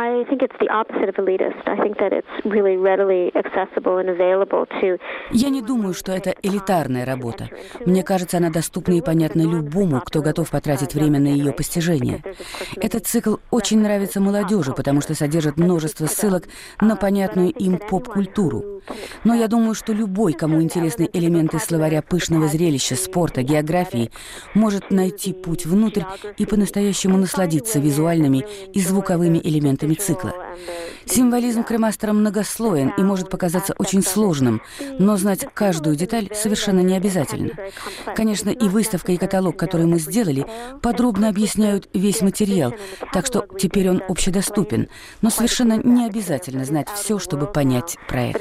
Я не думаю, что это элитарная работа. Мне кажется, она доступна и понятна любому, кто готов потратить время на ее постижение. Этот цикл очень нравится молодежи, потому что содержит множество ссылок на понятную им поп-культуру. Но я думаю, что любой, кому интересны элементы словаря пышного зрелища, спорта, географии, может найти путь внутрь и по-настоящему насладиться визуальными и звуковыми элементами цикла. Символизм кремастера многослоен и может показаться очень сложным, но знать каждую деталь совершенно не обязательно. Конечно, и выставка, и каталог, который мы сделали, подробно объясняют весь материал, так что теперь он общедоступен, но совершенно не обязательно знать все, чтобы понять проект.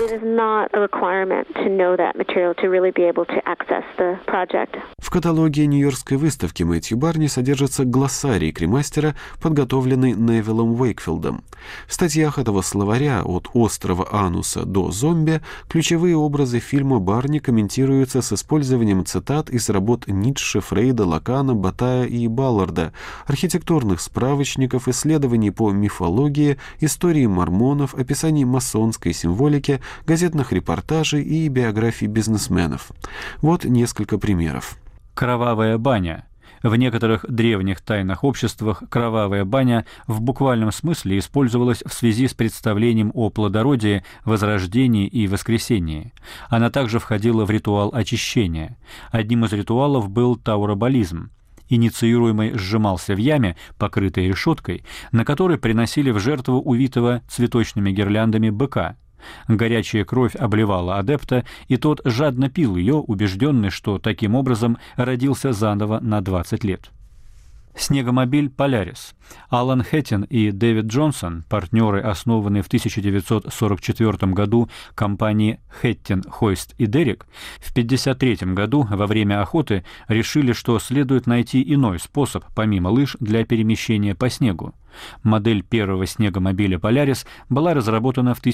В каталоге Нью-Йоркской выставки Мэтью Барни содержится глоссарий кремастера, подготовленный Невиллом Уэйкфилдом. В статьях этого словаря «От острова Ануса до зомби» ключевые образы фильма Барни комментируются с использованием цитат из работ Ницше, Фрейда, Лакана, Батая и Балларда, архитектурных справочников, исследований по мифологии, истории мормонов, описаний масонской символики, газетных репортажей и биографий бизнесменов. Вот несколько примеров. Кровавая баня. В некоторых древних тайных обществах кровавая баня в буквальном смысле использовалась в связи с представлением о плодородии, возрождении и воскресении. Она также входила в ритуал очищения. Одним из ритуалов был тауроболизм. Инициируемый сжимался в яме, покрытой решеткой, на которой приносили в жертву увитого цветочными гирляндами быка. Горячая кровь обливала адепта, и тот жадно пил ее, убежденный, что таким образом родился заново на 20 лет. Снегомобиль «Полярис». Алан Хэттин и Дэвид Джонсон, партнеры, основанные в 1944 году компании «Хэттин, Хойст и Деррик», в 1953 году во время охоты решили, что следует найти иной способ, помимо лыж, для перемещения по снегу. Модель первого снегомобиля «Полярис» была разработана в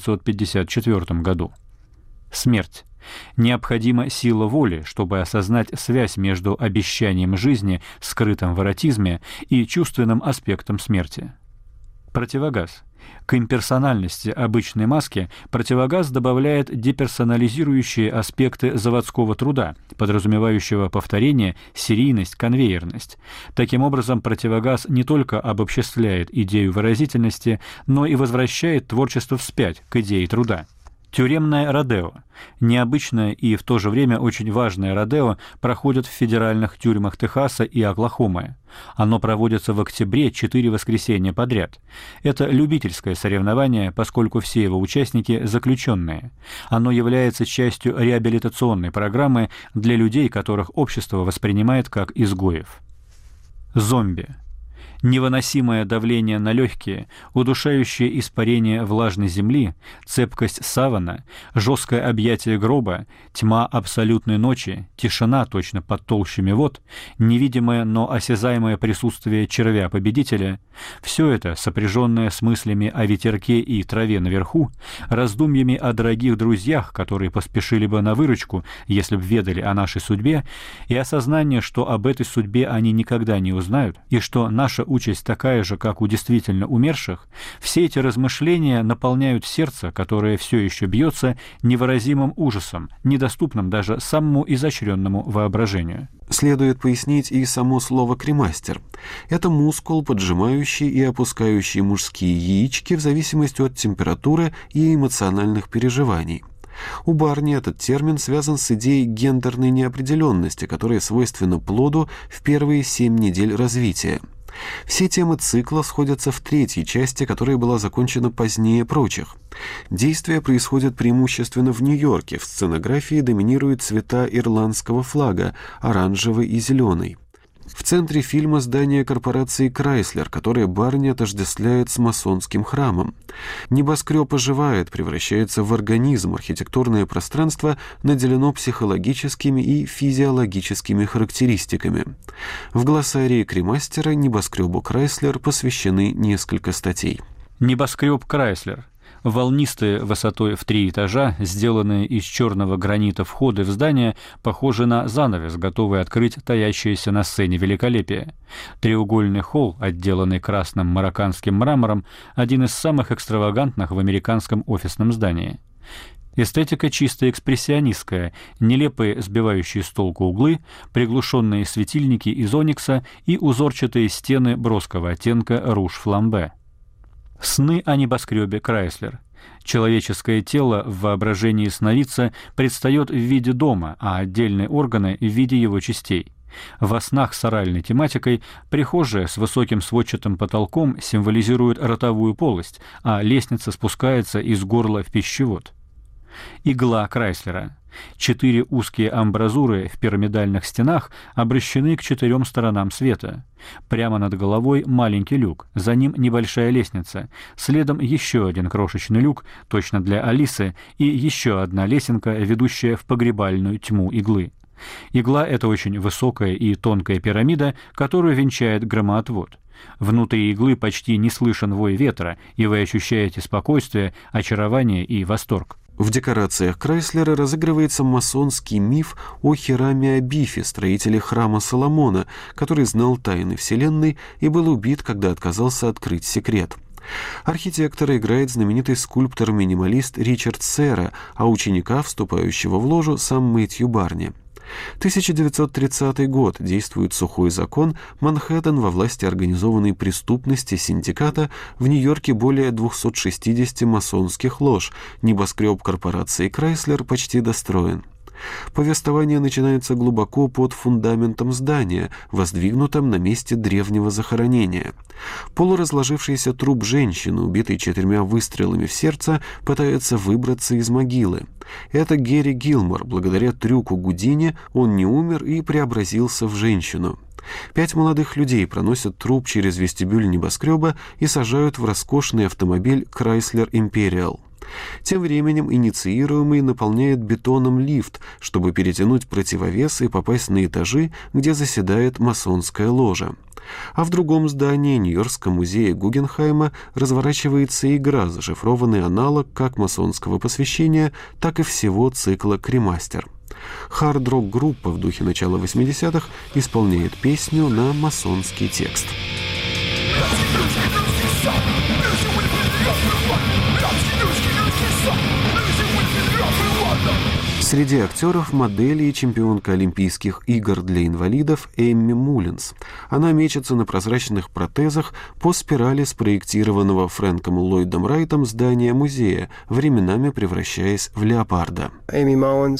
1954 году. Смерть. Необходима сила воли, чтобы осознать связь между обещанием жизни, скрытым в эротизме, и чувственным аспектом смерти. Противогаз. К имперсональности обычной маски противогаз добавляет деперсонализирующие аспекты заводского труда, подразумевающего повторение, серийность, конвейерность. Таким образом, противогаз не только обобществляет идею выразительности, но и возвращает творчество вспять к идее труда. Тюремное родео. Необычное и в то же время очень важное родео проходит в федеральных тюрьмах Техаса и Оклахомы. Оно проводится в октябре 4 воскресенья подряд. Это любительское соревнование, поскольку все его участники заключенные. Оно является частью реабилитационной программы для людей, которых общество воспринимает как изгоев. Зомби. Невыносимое давление на легкие, удушающее испарение влажной земли, цепкость савана, жесткое объятие гроба, тьма абсолютной ночи, тишина точно под толщами вод, невидимое, но осязаемое присутствие червя-победителя — все это, сопряженное с мыслями о ветерке и траве наверху, раздумьями о дорогих друзьях, которые поспешили бы на выручку, если б ведали о нашей судьбе, и осознание, что об этой судьбе они никогда не узнают, и что наша участь такая же, как у действительно умерших, все эти размышления наполняют сердце, которое все еще бьется, невыразимым ужасом, недоступным даже самому изощренному воображению. Следует пояснить и само слово «кремастер». Это мускул, поджимающий и опускающий мужские яички в зависимости от температуры и эмоциональных переживаний. У Барни этот термин связан с идеей гендерной неопределенности, которая свойственна плоду в первые 7 недель развития. Все темы цикла сходятся в третьей части, которая была закончена позднее прочих. Действие происходит преимущественно в Нью-Йорке. В сценографии доминируют цвета ирландского флага – оранжевый и зеленый. В центре фильма здание корпорации Крайслер, которое Барни отождествляет с масонским храмом. Небоскреб оживает, превращается в организм, архитектурное пространство наделено психологическими и физиологическими характеристиками. В глоссарии Кремастера небоскребу Крайслер посвящены несколько статей. Небоскреб Крайслер. Волнистые высотой в 3 этажа, сделанные из черного гранита входы в здание, похожи на занавес, готовый открыть таящееся на сцене великолепие. Треугольный холл, отделанный красным марокканским мрамором, один из самых экстравагантных в американском офисном здании. Эстетика чисто экспрессионистская, нелепые сбивающие с толку углы, приглушенные светильники из оникса и узорчатые стены броского оттенка руж-фламбе. Сны о небоскребе Крайслер. Человеческое тело в воображении сновидца предстает в виде дома, а отдельные органы в виде его частей. Во снах с оральной тематикой прихожая с высоким сводчатым потолком символизирует ротовую полость, а лестница спускается из горла в пищевод. Игла Крайслера. 4 узкие амбразуры в пирамидальных стенах обращены к 4 сторонам света. Прямо над головой маленький люк, за ним небольшая лестница, следом еще один крошечный люк, точно для Алисы, и еще одна лесенка, ведущая в погребальную тьму иглы. Игла — это очень высокая и тонкая пирамида, которую венчает громоотвод. Внутри иглы почти не слышен вой ветра, и вы ощущаете спокойствие, очарование и восторг. В декорациях Крайслера разыгрывается масонский миф о Хираме Абифе, строителе храма Соломона, который знал тайны Вселенной и был убит, когда отказался открыть секрет. Архитектора играет знаменитый скульптор-минималист Ричард Серра, а ученика, вступающего в ложу, сам Мэтью Барни. 1930 год. Действует сухой закон. Манхэттен во власти организованной преступности синдиката. В Нью-Йорке более 260 масонских лож. Небоскреб корпорации Крайслер почти достроен. Повествование начинается глубоко под фундаментом здания, воздвигнутом на месте древнего захоронения. Полуразложившийся труп женщины, убитой 4 выстрелами в сердце, пытается выбраться из могилы. Это Гэри Гилмор. Благодаря трюку Гудини он не умер и преобразился в женщину. 5 молодых людей проносят труп через вестибюль небоскреба и сажают в роскошный автомобиль Chrysler Imperial. Тем временем инициируемый наполняет бетоном лифт, чтобы перетянуть противовес и попасть на этажи, где заседает масонская ложа. А в другом здании Нью-Йоркского музея Гугенхайма разворачивается игра, зашифрованный аналог как масонского посвящения, так и всего цикла «Кремастер». Хард-рок-группа в духе начала 80-х исполняет песню на масонский текст. Среди актеров модели и чемпионка Олимпийских игр для инвалидов Эмми Муллинс. Она мечется на прозрачных протезах по спирали спроектированного Фрэнком Ллойдом Райтом здания музея, временами превращаясь в леопарда. Эмми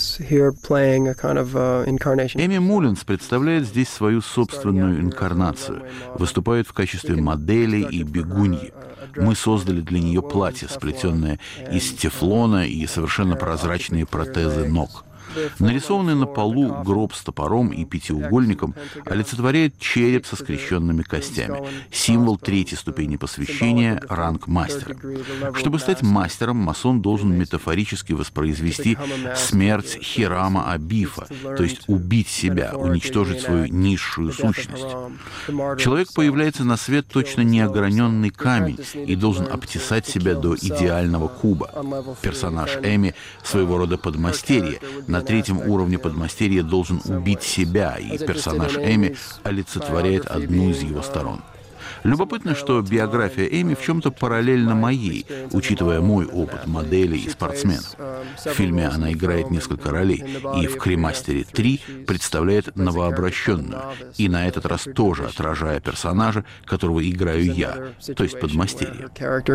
Муллинс представляет здесь свою собственную инкарнацию, выступает в качестве модели и бегуньи. Мы создали для нее платье, сплетенное из тефлона и совершенно прозрачные протезы ног. Нарисованный на полу гроб с топором и пятиугольником олицетворяет череп со скрещенными костями, символ 3-й ступени посвящения, ранг мастера. Чтобы стать мастером, масон должен метафорически воспроизвести смерть Хирама Абифа, то есть убить себя, уничтожить свою низшую сущность. Человек появляется на свет точно неограненный камень и должен обтесать себя до идеального куба. Персонаж Эми — своего рода подмастерье. На 3-м уровне подмастерья должен убить себя, и персонаж Эми олицетворяет одну из его сторон. Любопытно, что биография Эми в чем-то параллельна моей, учитывая мой опыт модели и спортсмена. В фильме она играет несколько ролей, и в «Кремастере 3» представляет новообращенную, и на этот раз тоже отражая персонажа, которого играю я, то есть подмастерье.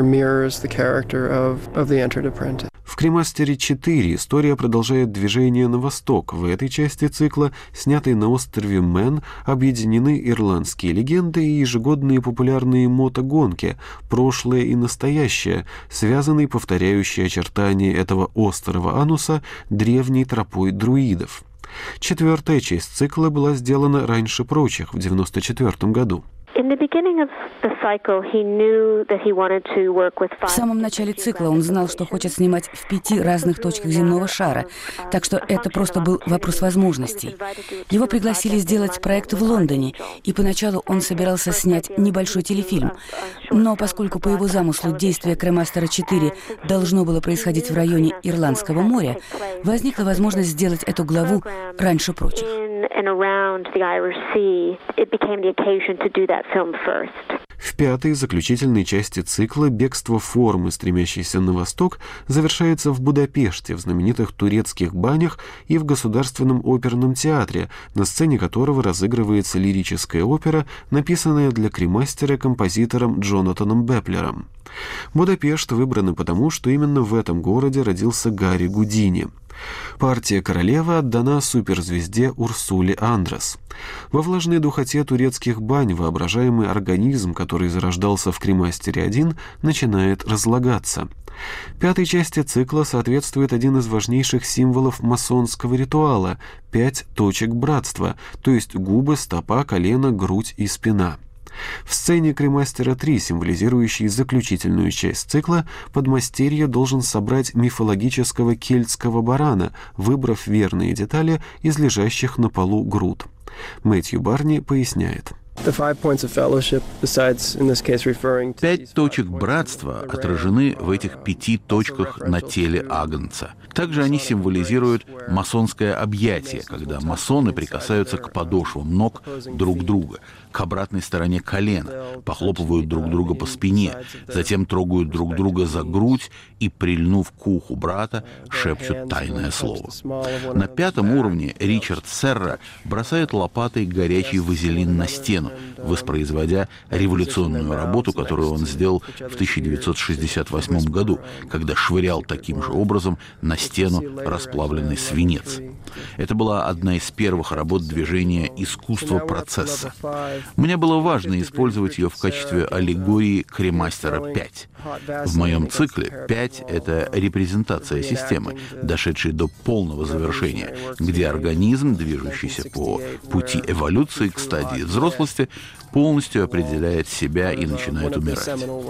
В «Кремастере 4» история продолжает движение на восток. В этой части цикла, снятой на острове Мэн, объединены ирландские легенды и ежегодные популярные мотогонки, прошлое и настоящее, связанные повторяющие очертания этого острова Ануса древней тропой друидов. Четвертая часть цикла была сделана раньше прочих, в 1994 году. В самом начале цикла он знал, что хочет снимать в 5 разных точках земного шара, так что это просто был вопрос возможностей. Его пригласили сделать проект в Лондоне, и поначалу он собирался снять небольшой телефильм. Но поскольку по его замыслу действие Кремастера 4 должно было происходить в районе Ирландского моря, возникла возможность сделать эту главу раньше прочих. В пятой, заключительной части цикла «Бегство формы, стремящейся на восток» завершается в Будапеште, в знаменитых турецких банях и в Государственном оперном театре, на сцене которого разыгрывается лирическая опера, написанная для кремастера композитором Джонатаном Беплером. Будапешт выбраны потому, что именно в этом городе родился Гарри Гудини. Партия «Королева» отдана суперзвезде Урсуле Андрес. Во влажной духоте турецких бань воображаемый организм, который зарождался в Кремастере 1, начинает разлагаться. Пятой части цикла соответствует один из важнейших символов масонского ритуала – 5 точек братства, то есть губы, стопа, колено, грудь и спина. В сцене Кремастера 3, символизирующей заключительную часть цикла, подмастерье должен собрать мифологического кельтского барана, выбрав верные детали из лежащих на полу груд. Мэтью Барни поясняет. 5 точек братства отражены в этих 5 точках на теле агнца. Также они символизируют масонское объятие, когда масоны прикасаются к подошвам ног друг друга, к обратной стороне колена, похлопывают друг друга по спине, затем трогают друг друга за грудь и, прильнув к уху брата, шепчут тайное слово. На 5-м уровне Ричард Серра бросает лопатой горячий вазелин на стену, воспроизводя революционную работу, которую он сделал в 1968 году, когда швырял таким же образом на стену расплавленный свинец. Это была одна из первых работ движения «Искусство процесса». Мне было важно использовать ее в качестве аллегории Кремастера 5. В моем цикле 5 — это репрезентация системы, дошедшей до полного завершения, где организм, движущийся по пути эволюции к стадии взрослости, полностью определяет себя и начинает умирать.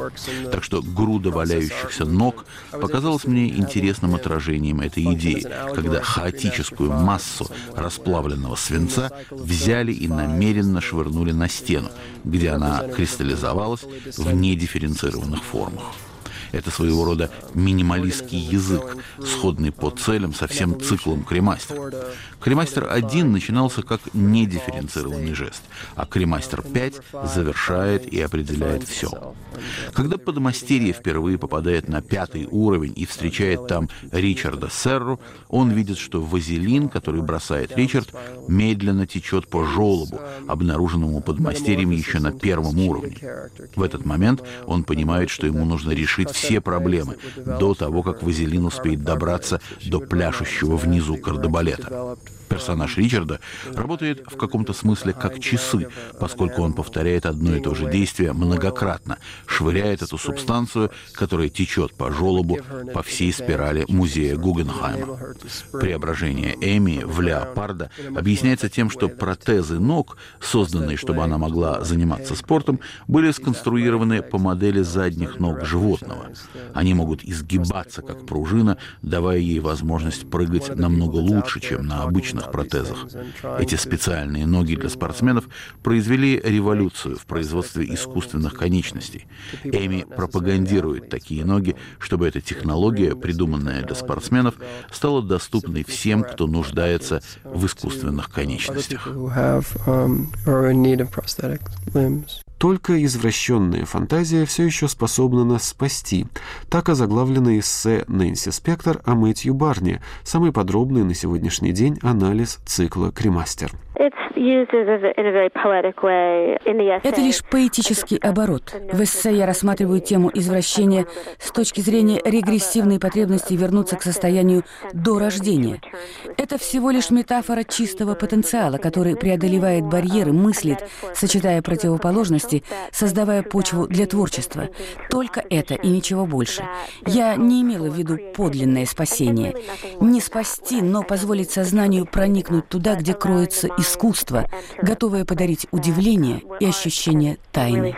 Так что груда валяющихся ног показалась мне интересным отражением этой идеи, когда хаотическую массу расплавленного свинца взяли и намеренно швырнули на стену, где она кристаллизовалась в недифференцированных формах. Это своего рода минималистский язык, сходный по целям со всем циклом Кремастера. Кремастер 1 начинался как недифференцированный жест, а Кремастер 5 завершает и определяет все. Когда подмастерье впервые попадает на 5-й уровень и встречает там Ричарда Серру, он видит, что вазелин, который бросает Ричард, медленно течет по желобу, обнаруженному подмастерьем еще на 1-м уровне. В этот момент он понимает, что ему нужно решить все проблемы до того, как вазелин успеет добраться до пляшущего внизу кардебалета. Персонаж Ричарда работает в каком-то смысле как часы, поскольку он повторяет одно и то же действие многократно, швыряет эту субстанцию, которая течет по желобу по всей спирали музея Гугенхайма. Преображение Эми в леопарда объясняется тем, что протезы ног, созданные, чтобы она могла заниматься спортом, были сконструированы по модели задних ног животного. Они могут изгибаться как пружина, давая ей возможность прыгать намного лучше, чем на обычных протезах. Эти специальные ноги для спортсменов произвели революцию в производстве искусственных конечностей. Эми пропагандирует такие ноги, чтобы эта технология, придуманная для спортсменов, стала доступной всем, кто нуждается в искусственных конечностях. Только извращенная фантазия все еще способна нас спасти. Так озаглавлено эссе Нэнси Спектор о Мэтью Барни, самый подробный на сегодняшний день анализ цикла «Кремастер». Это лишь поэтический оборот. В эссе я рассматриваю тему извращения с точки зрения регрессивной потребности вернуться к состоянию до рождения. Это всего лишь метафора чистого потенциала, который преодолевает барьеры, мыслит, сочетая противоположности возможности, создавая почву для творчества. Только это и ничего больше. Я не имела в виду подлинное спасение. Не спасти, но позволить сознанию проникнуть туда, где кроется искусство, готовое подарить удивление и ощущение тайны.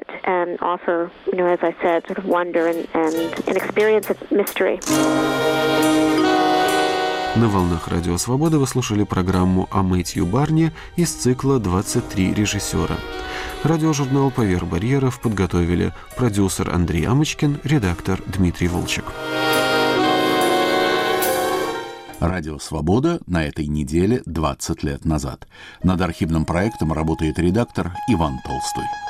На волнах Радио Свобода вы слушали программу о Мэтью Барни из цикла «23 режиссера». Радиожурнал «Поверх барьеров» подготовили продюсер Андрей Амочкин, редактор Дмитрий Волчек. Радио «Свобода» на этой неделе 20 лет назад. Над архивным проектом работает редактор Иван Толстой.